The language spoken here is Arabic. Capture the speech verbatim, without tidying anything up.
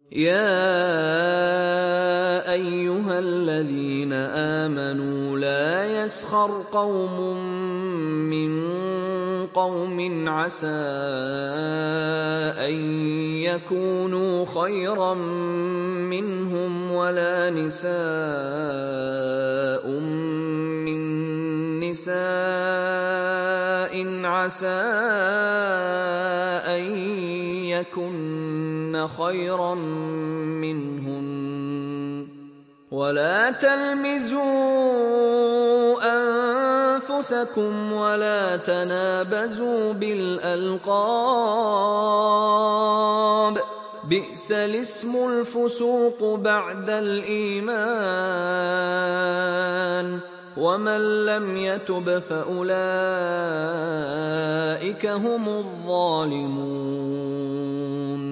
يا أيها الذين آمنوا لا يسخر قوم من قوم عسى أن يكونوا خيرا منهم ولا نساء من نساء عسى أن يكن خيرا منهن ولا تلمزوا أنفسكم ولا تنابزوا بالألقاب بئس الاسم الفسوق بعد الإيمان ومن لم يتب فأولئك هم الظالمون